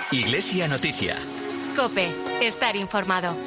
Iglesia Noticia. COPE. Estar informado.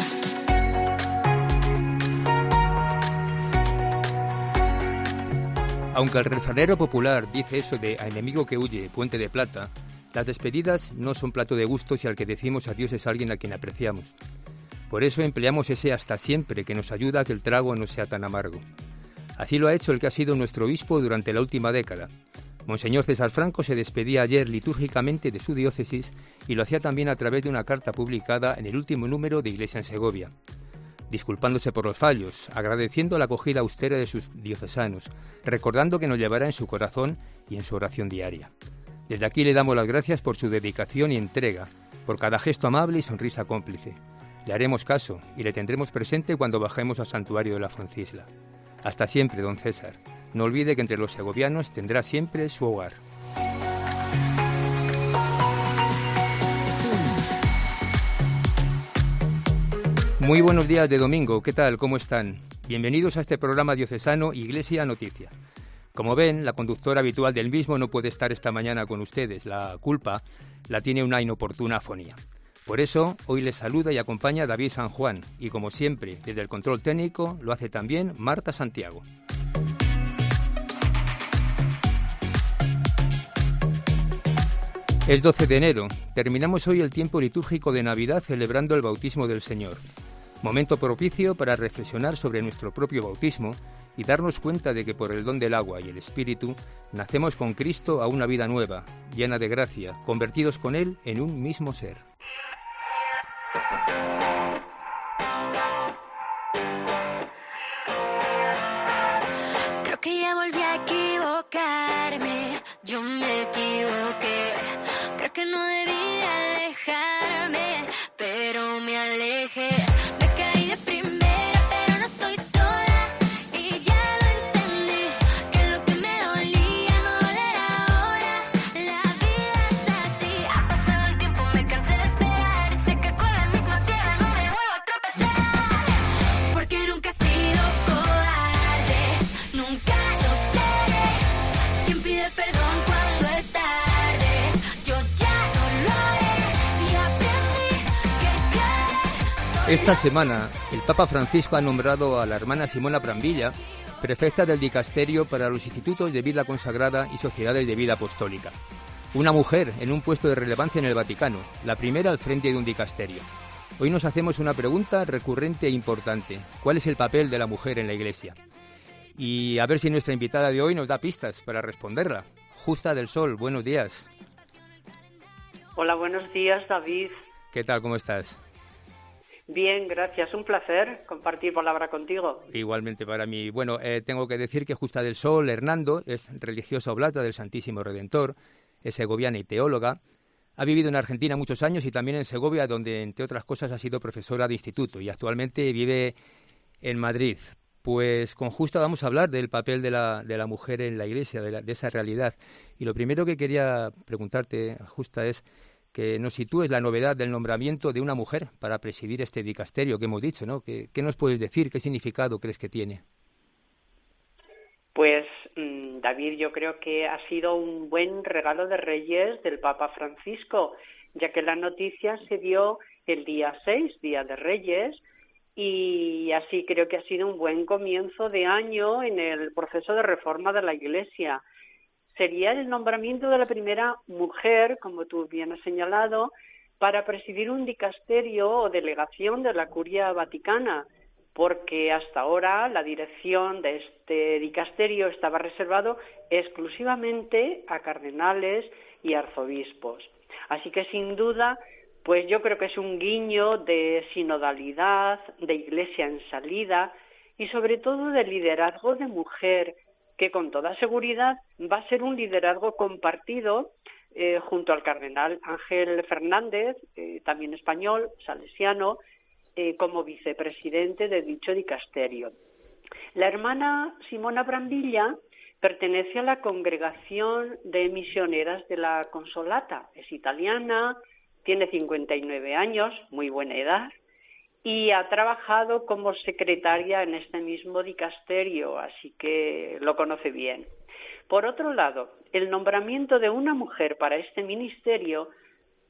Aunque el refranero popular dice eso de a enemigo que huye, puente de plata, las despedidas no son plato de gusto si al que decimos adiós es alguien a quien apreciamos. Por eso empleamos ese hasta siempre que nos ayuda a que el trago no sea tan amargo. Así lo ha hecho el que ha sido nuestro obispo durante la última década. Monseñor César Franco se despedía ayer litúrgicamente de su diócesis y lo hacía también a través de una carta publicada en el último número de Iglesia en Segovia, disculpándose por los fallos, agradeciendo la acogida austera de sus diocesanos, recordando que nos llevará en su corazón y en su oración diaria. Desde aquí le damos las gracias por su dedicación y entrega, por cada gesto amable y sonrisa cómplice. Le haremos caso y le tendremos presente cuando bajemos al santuario de la Francisla. Hasta siempre, don César. No olvide que entre los segovianos tendrá siempre su hogar. Muy buenos días de domingo, ¿qué tal? ¿Cómo están? Bienvenidos a este programa diocesano Iglesia Noticia. Como ven, la conductora habitual del mismo no puede estar esta mañana con ustedes. La culpa la tiene una inoportuna afonía. Por eso, hoy les saluda y acompaña David San Juan, y como siempre, desde el control técnico, lo hace también Marta Santiago. Es 12 de enero. Terminamos hoy el tiempo litúrgico de Navidad celebrando el bautismo del Señor. Momento propicio para reflexionar sobre nuestro propio bautismo y darnos cuenta de que por el don del agua y el Espíritu nacemos con Cristo a una vida nueva, llena de gracia, convertidos con Él en un mismo ser. Creo que ya volví a equivocarme, yo me equivoqué. Creo que no debía alejarme, pero me alejé. Me caí de primera, pero no estoy sola y ya lo entendí. Que lo que me dolía no dolerá ahora. La vida es así. Ha pasado el tiempo, me cansé de esperar y sé que con la misma tierra no me vuelvo a tropezar. Porque nunca he sido cobarde, nunca lo seré. Quien pide perdón cuando es tarde, yo ya no lo haré y aprendí que caer. Esta semana, el Papa Francisco ha nombrado a la hermana Simona Brambilla prefecta del Dicasterio para los Institutos de Vida Consagrada y Sociedades de Vida Apostólica. Una mujer en un puesto de relevancia en el Vaticano, la primera al frente de un dicasterio. Hoy nos hacemos una pregunta recurrente e importante. ¿Cuál es el papel de la mujer en la Iglesia? Y a ver si nuestra invitada de hoy nos da pistas para responderla. Justa del Sol, buenos días. Hola, buenos días, David. ¿Qué tal? ¿Cómo estás? Bien, gracias. Un placer compartir palabra contigo. Igualmente para mí. Bueno, tengo que decir que Justa del Sol, Hernando, es religiosa oblata del Santísimo Redentor, es segoviana y teóloga. Ha vivido en Argentina muchos años y también en Segovia, donde, entre otras cosas, ha sido profesora de instituto y actualmente vive en Madrid. Pues con Justa vamos a hablar del papel de la mujer en la Iglesia, de esa realidad. Y lo primero que quería preguntarte, Justa, es que nos sitúes la novedad del nombramiento de una mujer para presidir este dicasterio que hemos dicho, ¿no? ¿Qué nos puedes decir? ¿Qué significado crees que tiene? Pues, David, yo creo que ha sido un buen regalo de Reyes del Papa Francisco, ya que la noticia se dio el día 6, Día de Reyes, y así creo que ha sido un buen comienzo de año en el proceso de reforma de la Iglesia. Sería el nombramiento de la primera mujer, como tú bien has señalado, para presidir un dicasterio o delegación de la Curia Vaticana, porque hasta ahora la dirección de este dicasterio estaba reservado exclusivamente a cardenales y arzobispos. Así que sin duda, pues yo creo que es un guiño de sinodalidad, de Iglesia en salida y sobre todo de liderazgo de mujer, que con toda seguridad va a ser un liderazgo compartido junto al cardenal Ángel Fernández, también español, salesiano, como vicepresidente de dicho dicasterio. La hermana Simona Brambilla pertenece a la congregación de misioneras de la Consolata, es italiana, tiene 59 años, muy buena edad, y ha trabajado como secretaria en este mismo dicasterio, así que lo conoce bien. Por otro lado, el nombramiento de una mujer para este ministerio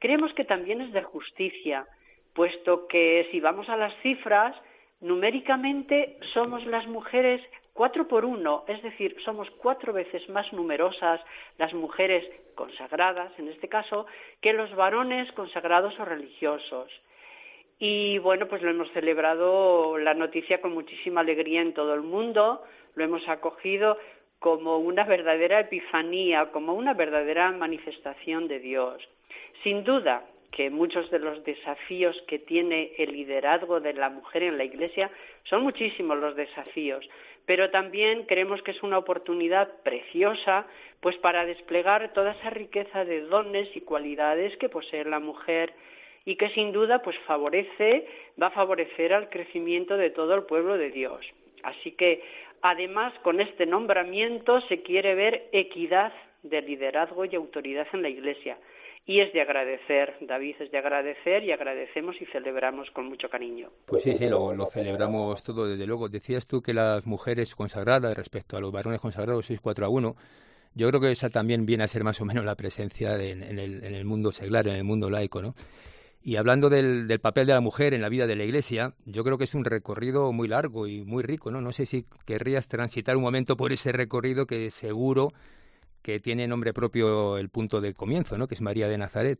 creemos que también es de justicia, puesto que si vamos a las cifras, numéricamente somos las mujeres 4 por 1, es decir, somos 4 veces más numerosas las mujeres consagradas, en este caso, que los varones consagrados o religiosos. Y bueno, pues lo hemos celebrado la noticia con muchísima alegría en todo el mundo, lo hemos acogido como una verdadera epifanía, como una verdadera manifestación de Dios. Sin duda que muchos de los desafíos que tiene el liderazgo de la mujer en la Iglesia son muchísimos los desafíos, pero también creemos que es una oportunidad preciosa pues para desplegar toda esa riqueza de dones y cualidades que posee la mujer y que sin duda pues va a favorecer al crecimiento de todo el pueblo de Dios. Así que además con este nombramiento se quiere ver equidad de liderazgo y autoridad en la Iglesia. Y es de agradecer, David, es de agradecer y agradecemos y celebramos con mucho cariño. Pues sí, lo celebramos todo, desde luego. Decías tú que las mujeres consagradas respecto a los varones consagrados sois 4 a 1. Yo creo que esa también viene a ser más o menos la presencia en el mundo seglar, en el mundo laico, ¿no? Y hablando del papel de la mujer en la vida de la Iglesia, yo creo que es un recorrido muy largo y muy rico, ¿no? No sé si querrías transitar un momento por ese recorrido que seguro que tiene nombre propio el punto de comienzo, ¿no? Que es María de Nazaret.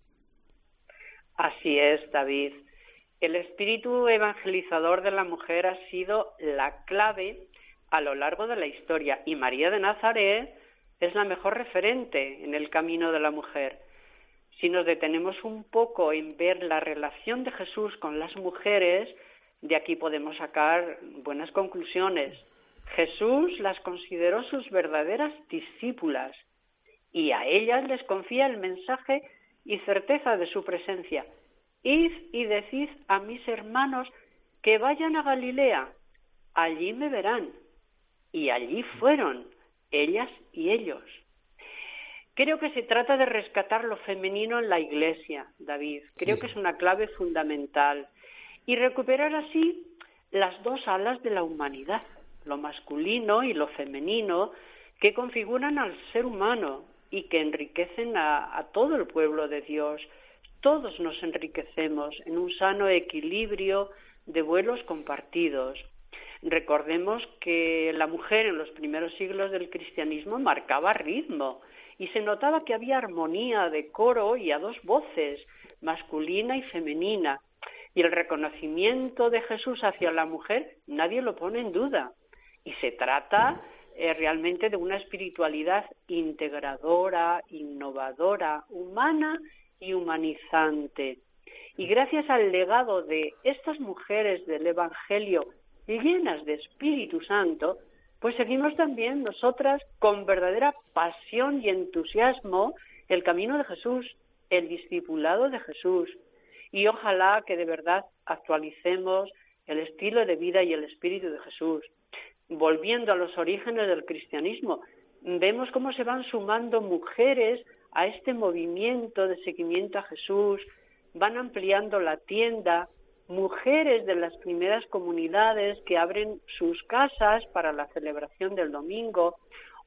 Así es, David. El espíritu evangelizador de la mujer ha sido la clave a lo largo de la historia y María de Nazaret es la mejor referente en el camino de la mujer. Si nos detenemos un poco en ver la relación de Jesús con las mujeres, de aquí podemos sacar buenas conclusiones. Jesús las consideró sus verdaderas discípulas y a ellas les confía el mensaje y certeza de su presencia. Id y decid a mis hermanos que vayan a Galilea, allí me verán. Y allí fueron, ellas y ellos. Creo que se trata de rescatar lo femenino en la Iglesia, David. Creo que es una clave fundamental. Y recuperar así las dos alas de la humanidad, lo masculino y lo femenino, que configuran al ser humano y que enriquecen a todo el pueblo de Dios. Todos nos enriquecemos en un sano equilibrio de vuelos compartidos. Recordemos que la mujer en los primeros siglos del cristianismo marcaba ritmo y se notaba que había armonía de coro y a dos voces, masculina y femenina. Y el reconocimiento de Jesús hacia la mujer nadie lo pone en duda. Y se trata realmente de una espiritualidad integradora, innovadora, humana y humanizante. Y gracias al legado de estas mujeres del Evangelio llenas de Espíritu Santo, pues seguimos también nosotras con verdadera pasión y entusiasmo el camino de Jesús, el discipulado de Jesús. Y ojalá que de verdad actualicemos el estilo de vida y el espíritu de Jesús. Volviendo a los orígenes del cristianismo, vemos cómo se van sumando mujeres a este movimiento de seguimiento a Jesús, van ampliando la tienda, mujeres de las primeras comunidades que abren sus casas para la celebración del domingo,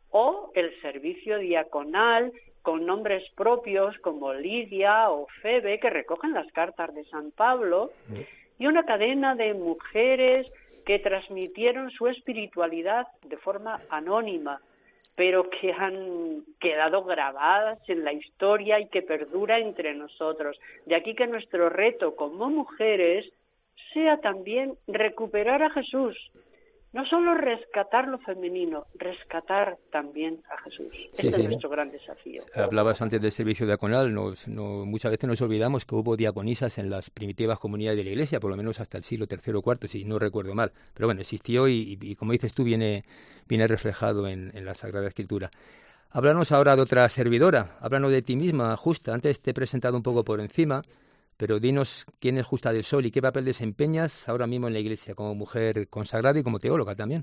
o el servicio diaconal con nombres propios como Lidia o Febe, que recogen las cartas de San Pablo, y una cadena de mujeres que transmitieron su espiritualidad de forma anónima, pero que han quedado grabadas en la historia y que perdura entre nosotros. De aquí que nuestro reto como mujeres sea también recuperar a Jesús, no solo rescatar lo femenino, rescatar también a Jesús. Este es nuestro gran desafío. Hablabas antes del servicio diaconal. Muchas veces nos olvidamos que hubo diaconisas en las primitivas comunidades de la Iglesia, por lo menos hasta el siglo III o IV, si no recuerdo mal. Pero bueno, existió y como dices tú, viene reflejado en la Sagrada Escritura. Háblanos ahora de otra servidora. Háblanos de ti misma, Justa. Antes te he presentado un poco por encima, pero dinos quién es Justa del Sol y qué papel desempeñas ahora mismo en la Iglesia como mujer consagrada y como teóloga también.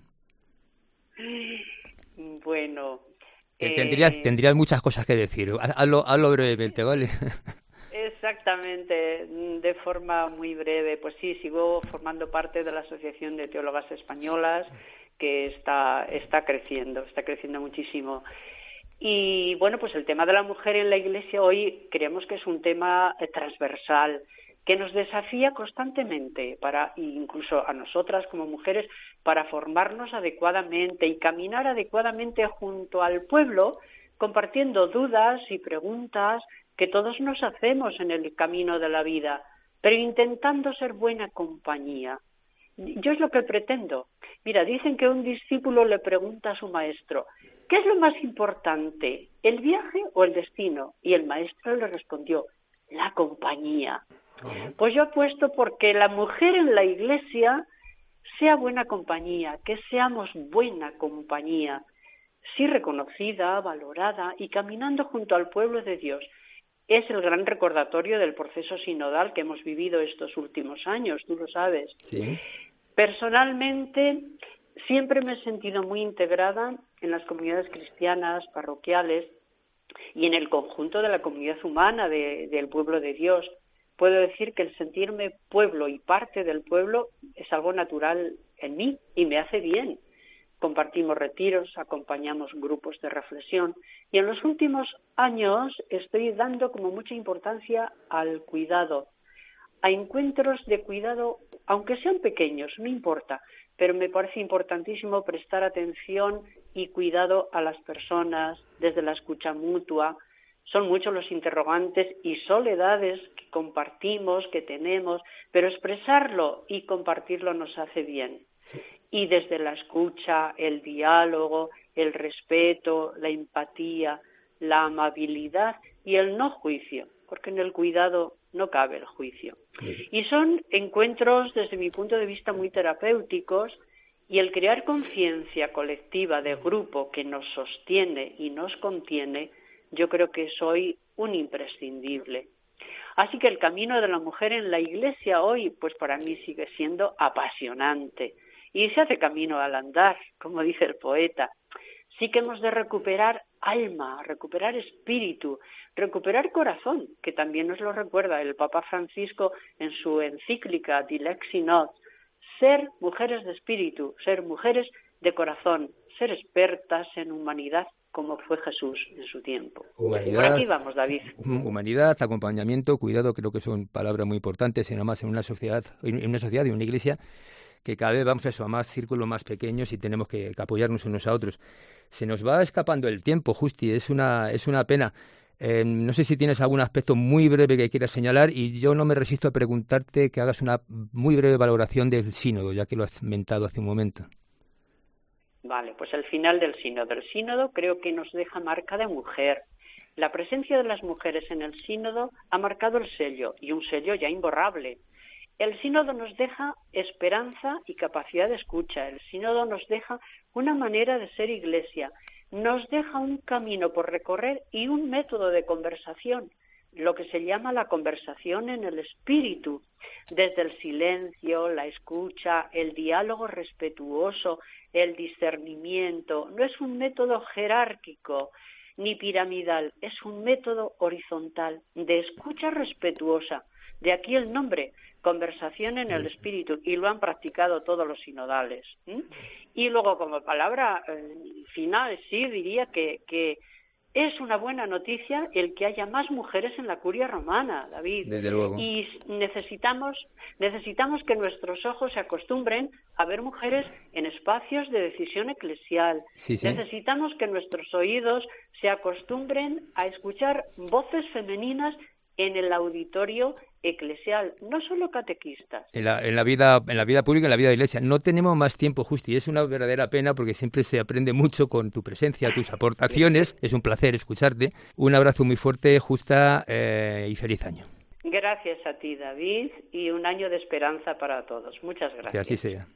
Bueno, tendrías muchas cosas que decir. Hazlo brevemente, ¿vale? Exactamente, de forma muy breve. Pues sí, sigo formando parte de la Asociación de Teólogas Españolas, que está creciendo muchísimo. Y bueno, pues el tema de la mujer en la Iglesia hoy creemos que es un tema transversal, que nos desafía constantemente, incluso a nosotras como mujeres, para formarnos adecuadamente y caminar adecuadamente junto al pueblo, compartiendo dudas y preguntas que todos nos hacemos en el camino de la vida, pero intentando ser buena compañía. Yo es lo que pretendo. Mira, dicen que un discípulo le pregunta a su maestro, ¿qué es lo más importante, el viaje o el destino? Y el maestro le respondió, la compañía. Pues yo apuesto porque la mujer en la Iglesia sea buena compañía, que seamos buena compañía, sí reconocida, valorada y caminando junto al pueblo de Dios. Es el gran recordatorio del proceso sinodal que hemos vivido estos últimos años, tú lo sabes. Sí. Personalmente, siempre me he sentido muy integrada en las comunidades cristianas, parroquiales y en el conjunto de la comunidad humana del pueblo de Dios. Puedo decir que el sentirme pueblo y parte del pueblo es algo natural en mí y me hace bien. Compartimos retiros, acompañamos grupos de reflexión y en los últimos años estoy dando como mucha importancia al cuidado, a encuentros de cuidado, aunque sean pequeños, no importa, pero me parece importantísimo prestar atención y cuidado a las personas desde la escucha mutua. Son muchos los interrogantes y soledades que compartimos, que tenemos, pero expresarlo y compartirlo nos hace bien. Sí. Y desde la escucha, el diálogo, el respeto, la empatía, la amabilidad y el no juicio, porque en el cuidado no cabe el juicio. Sí. Y son encuentros, desde mi punto de vista, muy terapéuticos, y el crear conciencia colectiva de grupo que nos sostiene y nos contiene, yo creo que es hoy un imprescindible. Así que el camino de la mujer en la Iglesia hoy, pues para mí sigue siendo apasionante. Y se hace camino al andar, como dice el poeta. Sí que hemos de recuperar alma, recuperar espíritu, recuperar corazón, que también nos lo recuerda el Papa Francisco en su encíclica Dilexi Nobis. Ser mujeres de espíritu, ser mujeres de corazón, ser expertas en humanidad, como fue Jesús en su tiempo. Humanidad, por aquí vamos, David. Humanidad, acompañamiento, cuidado, creo que son palabras muy importantes, en una sociedad y una iglesia que cada vez vamos a más círculos más pequeños y tenemos que apoyarnos unos a otros. Se nos va escapando el tiempo, Justi, es una pena. No sé si tienes algún aspecto muy breve que quieras señalar y yo no me resisto a preguntarte que hagas una muy breve valoración del sínodo, ya que lo has mentado hace un momento. Vale, pues el final del sínodo. El sínodo creo que nos deja marca de mujer. La presencia de las mujeres en el sínodo ha marcado el sello, y un sello ya imborrable. El sínodo nos deja esperanza y capacidad de escucha. El sínodo nos deja una manera de ser iglesia. Nos deja un camino por recorrer y un método de conversación, lo que se llama la conversación en el espíritu, desde el silencio, la escucha, el diálogo respetuoso, el discernimiento. No es un método jerárquico ni piramidal, es un método horizontal de escucha respetuosa. De aquí el nombre, conversación en el espíritu, y lo han practicado todos los sinodales. Y luego, como palabra final, sí diría que es una buena noticia el que haya más mujeres en la curia romana, David. Desde luego. Y necesitamos que nuestros ojos se acostumbren a ver mujeres en espacios de decisión eclesial. Sí, sí. Necesitamos que nuestros oídos se acostumbren a escuchar voces femeninas en el auditorio eclesial, no solo catequistas. En la vida pública, en la vida de la Iglesia. No tenemos más tiempo, Justi, es una verdadera pena porque siempre se aprende mucho con tu presencia, tus aportaciones. Es un placer escucharte. Un abrazo muy fuerte, Justa, y feliz año. Gracias a ti, David, y un año de esperanza para todos. Muchas gracias. Que así sea.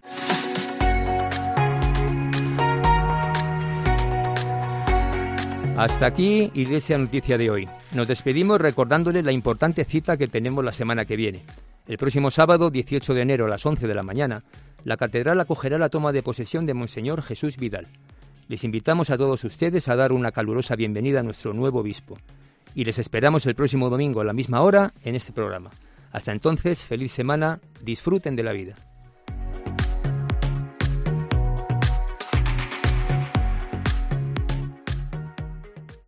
Hasta aquí Iglesia Noticia de hoy. Nos despedimos recordándoles la importante cita que tenemos la semana que viene. El próximo sábado, 18 de enero a las 11 de la mañana, la Catedral acogerá la toma de posesión de Monseñor Jesús Vidal. Les invitamos a todos ustedes a dar una calurosa bienvenida a nuestro nuevo obispo. Y les esperamos el próximo domingo a la misma hora en este programa. Hasta entonces, feliz semana, disfruten de la vida.